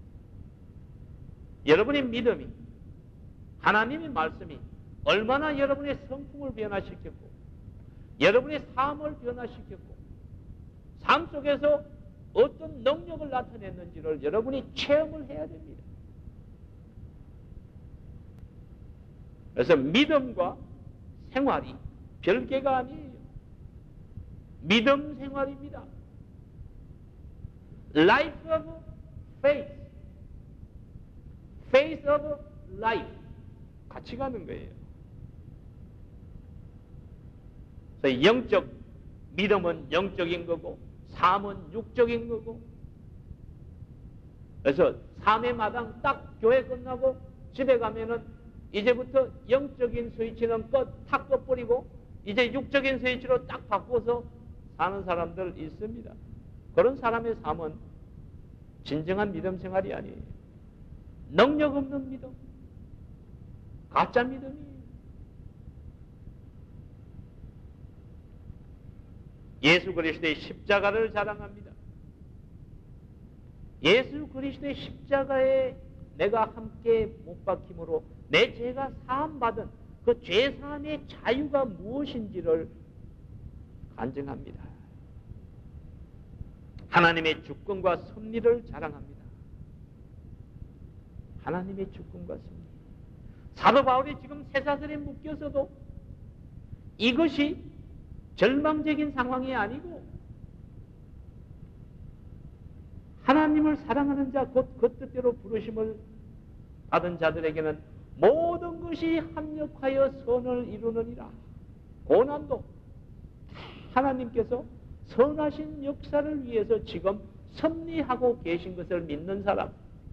여러분의 믿음이 하나님의 말씀이 얼마나 여러분의 성품을 변화시켰고 여러분의 삶을 변화시켰고 삶 속에서 어떤 능력을 나타냈는지를 여러분이 체험을 해야 됩니다. 그래서 믿음과 생활이 별개가 아니에요. 믿음 생활입니다. Life of faith, faith of life 같이 가는 거예요. 그래서 영적 믿음은 영적인 거고 삶은 육적인 거고 그래서 삶의 마당 딱 교회 끝나고 집에 가면은 이제부터 영적인 스위치는 끝, 탁 꺼버리고 이제 육적인 스위치로 딱 바꿔서 사는 사람들 있습니다. 그런 사람의 삶은 진정한 믿음 생활이 아니에요. 능력 없는 믿음, 가짜 믿음이에요. 예수 그리스도의 십자가를 자랑합니다. 예수 그리스도의 십자가에 내가 함께 못 박힘으로 내 죄가 사함받은 그 죄사함의 자유가 무엇인지를 간증합니다. 하나님의 주권과 섭리를 자랑합니다. 하나님의 주권과 섭리. 사도 바울이 지금 쇠사슬에 묶여서도 이것이 절망적인 상황이 아니고 하나님을 사랑하는 자, 곧 그 뜻대로 부르심을 받은 자들에게는 모든 것이 합력하여 선을 이루느니라. 고난도 하나님께서 선하신 역사를 위해서 지금 섭리하고 계신 것을 믿는 사람.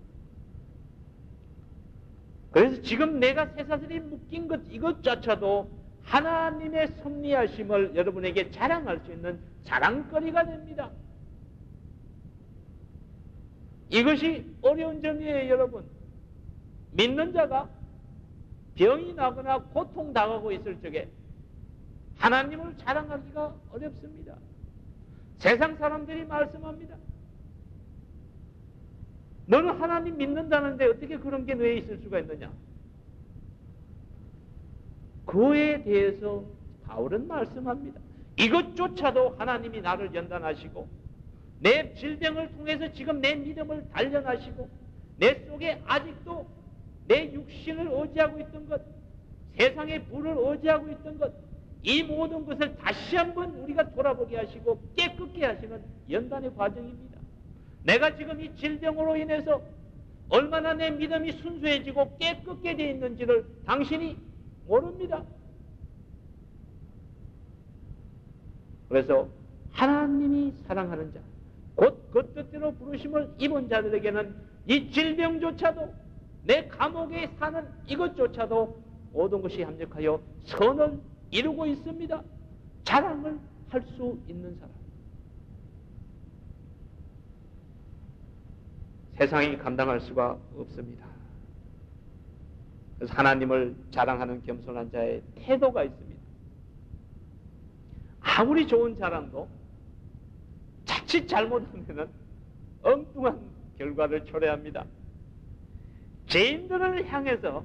그래서 지금 내가 쇠사슬에 묶인 것 이것조차도 하나님의 섭리하심을 여러분에게 자랑할 수 있는 자랑거리가 됩니다. 이것이 어려운 점이에요, 여러분. 믿는 자가 병이 나거나 고통당하고 있을 적에 하나님을 자랑하기가 어렵습니다. 세상 사람들이 말씀합니다. 너는 하나님 믿는다는데 어떻게 그런 게 뇌에 있을 수가 있느냐? 그에 대해서 바울은 말씀합니다. 이것조차도 하나님이 나를 연단하시고 내 질병을 통해서 지금 내 믿음을 단련하시고 내 속에 아직도 내 육신을 의지하고 있던 것, 세상의 부를 의지하고 있던 것, 이 모든 것을 다시 한번 우리가 돌아보게 하시고 깨끗게 하시는 연단의 과정입니다. 내가 지금 이 질병으로 인해서 얼마나 내 믿음이 순수해지고 깨끗게 되어 있는지를 당신이 모릅니다. 그래서 하나님이 사랑하는 자, 곧 그 뜻대로 부르심을 입은 자들에게는 이 질병조차도, 내 감옥에 사는 이것조차도 모든 것이 합력하여 선을 이루고 있습니다. 자랑을 할 수 있는 사람. 세상이 감당할 수가 없습니다. 그래서 하나님을 자랑하는 겸손한 자의 태도가 있습니다. 아무리 좋은 사람도 자칫 잘못하면 엉뚱한 결과를 초래합니다. 죄인들을 향해서,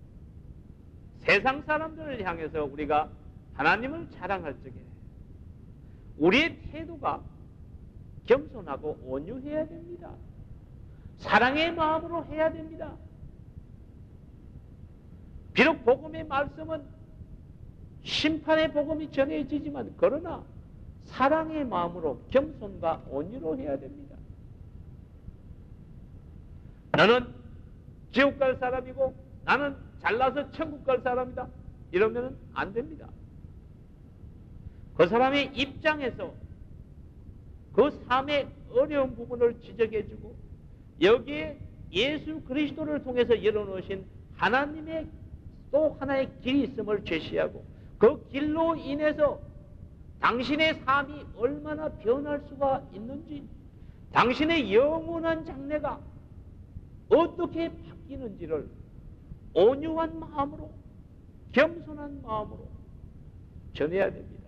세상 사람들을 향해서 우리가 하나님을 자랑할 적에 우리의 태도가 겸손하고 온유해야 됩니다. 사랑의 마음으로 해야 됩니다. 비록 복음의 말씀은 심판의 복음이 전해지지만 그러나 사랑의 마음으로 겸손과 온유로 해야 됩니다. 너는 지옥 갈 사람이고 나는 잘나서 천국 갈 사람이다, 이러면 안 됩니다. 그 사람의 입장에서 그 삶의 어려운 부분을 지적해주고 여기에 예수 그리스도를 통해서 열어놓으신 하나님의 또 하나의 길이 있음을 제시하고 그 길로 인해서 당신의 삶이 얼마나 변할 수가 있는지, 당신의 영원한 장래가 어떻게 바뀌는지를 온유한 마음으로, 겸손한 마음으로 전해야 됩니다.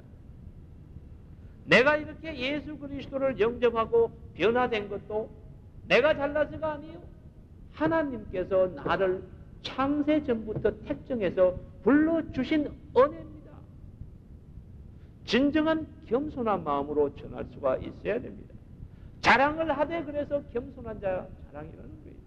내가 이렇게 예수 그리스도를 영접하고 변화된 것도 내가 잘나서가 아니에요. 하나님께서 나를 창세 전부터 택정해서 불러주신 은혜입니다. 진정한 겸손한 마음으로 전할 수가 있어야 됩니다. 자랑을 하되 그래서 겸손한 자 자랑이라는 거예요.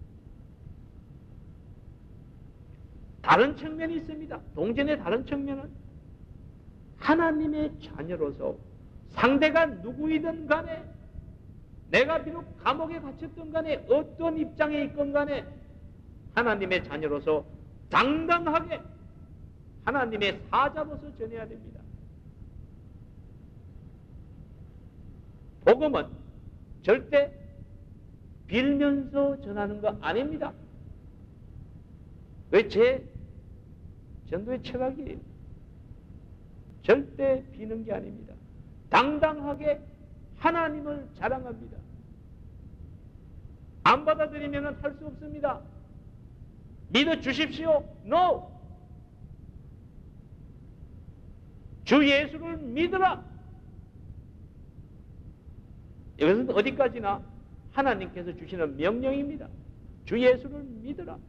다른 측면이 있습니다. 동전의 다른 측면은 하나님의 자녀로서 상대가 누구이든 간에, 내가 비록 감옥에 갇혔든 간에, 어떤 입장에 있건 간에 하나님의 자녀로서 당당하게 하나님의 사자로서 전해야 됩니다. 복음은 절대 빌면서 전하는 거 아닙니다. 왜 제 전도의 철학이에요. 절대 비는 게 아닙니다. 당당하게 하나님을 자랑합니다. 안 받아들이면 할 수 없습니다. 믿어 주십시오. No! 주 예수를 믿으라. 이것은 어디까지나 하나님께서 주시는 명령입니다. 주 예수를 믿으라.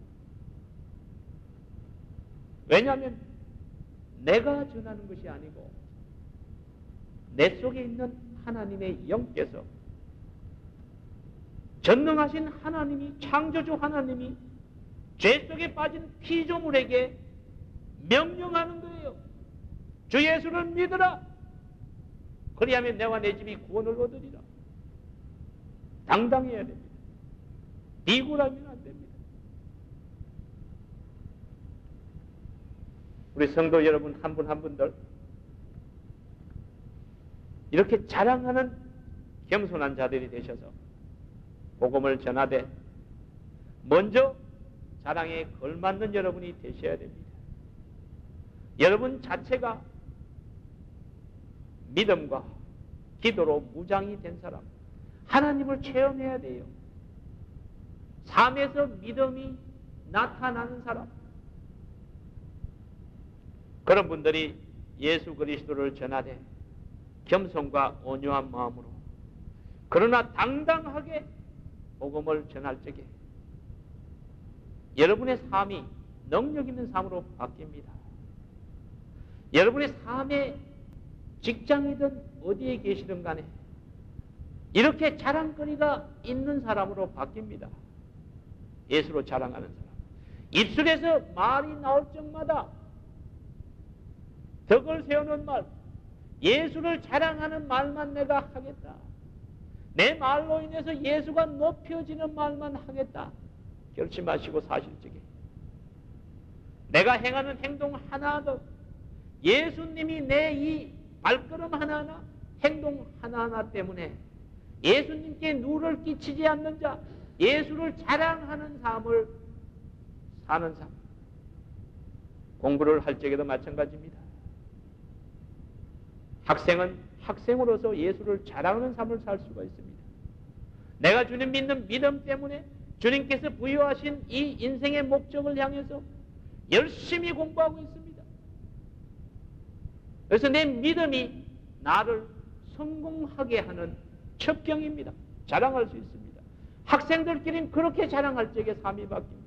왜냐하면 내가 전하는 것이 아니고 내 속에 있는 하나님의 영께서, 전능하신 하나님이, 창조주 하나님이 죄 속에 빠진 피조물에게 명령하는 거예요. 주 예수를 믿으라. 그리하면 내와 내 집이 구원을 얻으리라. 당당해야 됩니다. 비굴하면 안 됩니다. 우리 성도 여러분 한 분 한 분들 이렇게 자랑하는 겸손한 자들이 되셔서 복음을 전하되 먼저 자랑에 걸맞는 여러분이 되셔야 됩니다. 여러분 자체가 믿음과 기도로 무장이 된 사람, 하나님을 체험해야 돼요. 삶에서 믿음이 나타나는 사람, 그런 분들이 예수 그리스도를 전하되 겸손과 온유한 마음으로, 그러나 당당하게 복음을 전할 적에 여러분의 삶이 능력 있는 삶으로 바뀝니다. 여러분의 삶의 직장이든 어디에 계시든 간에 이렇게 자랑거리가 있는 사람으로 바뀝니다. 예수로 자랑하는 사람. 입술에서 말이 나올 적마다 덕을 세우는 말, 예수를 자랑하는 말만 내가 하겠다. 내 말로 인해서 예수가 높여지는 말만 하겠다. 결심하시고 사실 적에 내가 행하는 행동 하나도 예수님이 내 이 발걸음 하나하나 행동 하나하나 때문에 예수님께 누를 끼치지 않는 자, 예수를 자랑하는 삶을 사는 삶. 공부를 할 적에도 마찬가지입니다. 학생은 학생으로서 예수를 자랑하는 삶을 살 수가 있습니다. 내가 주님 믿는 믿음 때문에 주님께서 부여하신 이 인생의 목적을 향해서 열심히 공부하고 있습니다. 그래서 내 믿음이 나를 성공하게 하는 첩경입니다. 자랑할 수 있습니다. 학생들끼리는 그렇게 자랑할 적에 삶이 바뀝니다.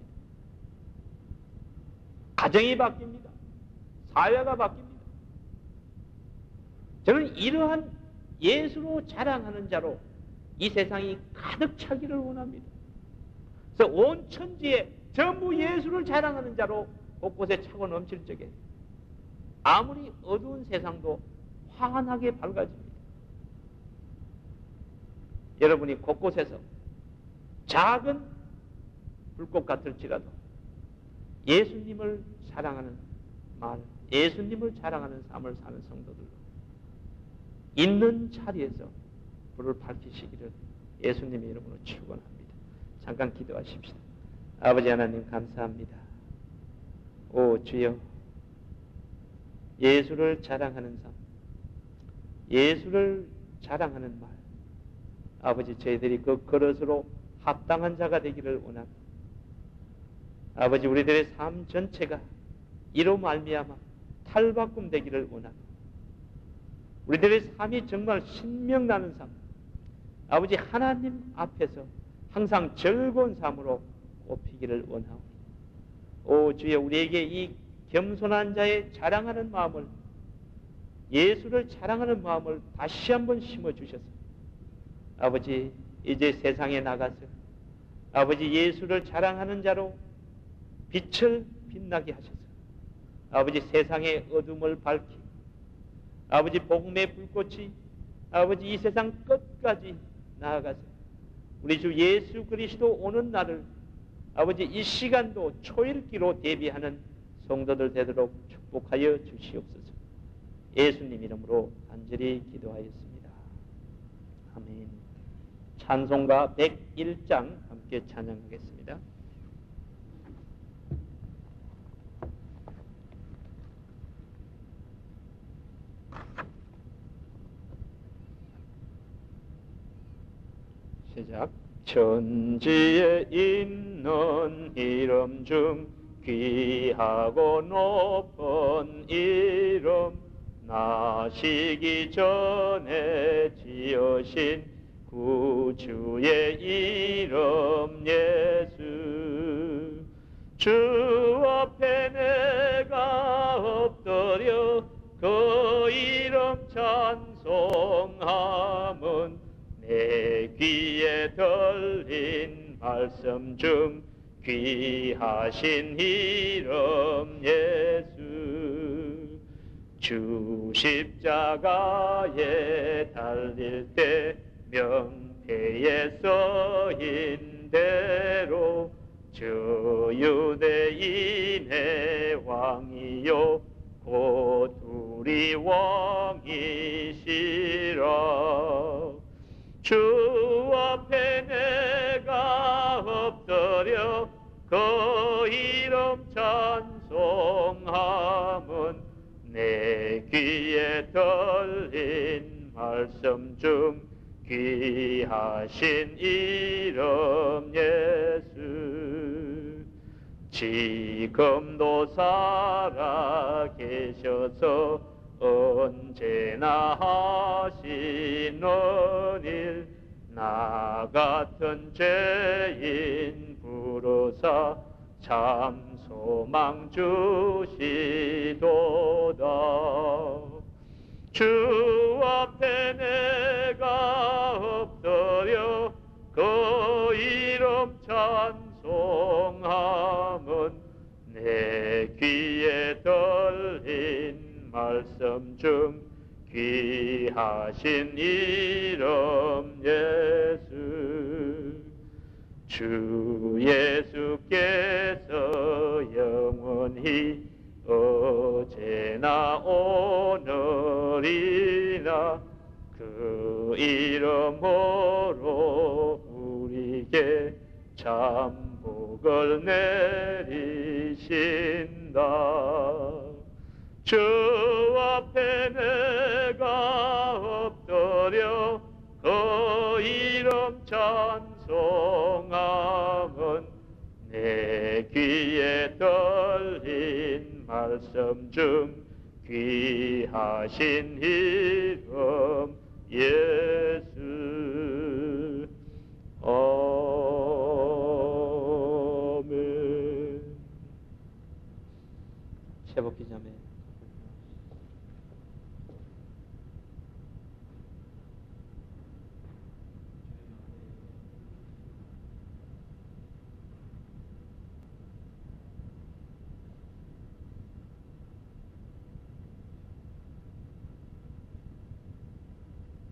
가정이 바뀝니다. 사회가 바뀝니다. 저는 이러한 예수로 자랑하는 자로 이 세상이 가득 차기를 원합니다. 그래서 온 천지에 전부 예수를 자랑하는 자로 곳곳에 차고 넘칠 적에 아무리 어두운 세상도 환하게 밝아집니다. 여러분이 곳곳에서 작은 불꽃 같을지라도 예수님을 사랑하는 말, 예수님을 자랑하는 삶을 사는 성도들로 있는 자리에서 불을 밝히시기를 예수님의 이름으로 축원합니다. 잠깐 기도하십시다. 아버지 하나님 감사합니다. 오 주여, 예수를 자랑하는 삶, 예수를 자랑하는 말, 아버지 저희들이 그 그릇으로 합당한 자가 되기를 원합니다. 아버지 우리들의 삶 전체가 이로 말미암아 탈바꿈 되기를 원합니다. 우리들의 삶이 정말 신명나는 삶, 아버지 하나님 앞에서 항상 즐거운 삶으로 꼽히기를 원하오니 오 주여, 우리에게 이 겸손한 자의 자랑하는 마음을, 예수를 자랑하는 마음을 다시 한번 심어주셔서 아버지 이제 세상에 나가서 아버지 예수를 자랑하는 자로 빛을 빛나게 하셔서 아버지 세상의 어둠을 밝히 아버지 복음의 불꽃이 아버지 이 세상 끝까지 나아가서 우리 주 예수 그리스도 오는 날을 아버지 이 시간도 초읽기로 대비하는 성도들 되도록 축복하여 주시옵소서. 예수님 이름으로 간절히 기도하였습니다. 아멘. 찬송가 백일 장 함께 찬양하겠습니다. 시작. 천지에 있는 이름 중 귀하고 높은 이름, 나시기 전에 지으신 구주의 이름 예수. 주 앞에 내가 엎드려 그 이름 찬송함은 내 귀에 들린 말씀 중 귀하신 이름 예수. 주 십자가에 달릴 때 명패에 써인 대로 주 유대인의 왕이요 곧 우리 왕이시라. 주 앞에 내가 엎드려 그 이름 찬송함은 내 귀에 들린 말씀 중 귀하신 이름 예수. 지금도 살아 계셔서 언제나 하시는 일, 나 같은 죄인 부르사 참 소망 주시도다. 주 앞에 내가 엎드려 그 이름 찬송함은 내 귀에 들린 말씀 중 귀하신 이름 예수. 주 주 예수께서 영원히 어제나 오늘이나 그 이름으로 우리에게 참 복을 내리신다. 주 앞에 내가 엎드려 그 이름 찬송함은 내 귀에 들린 말씀 중 귀하신 이름 예수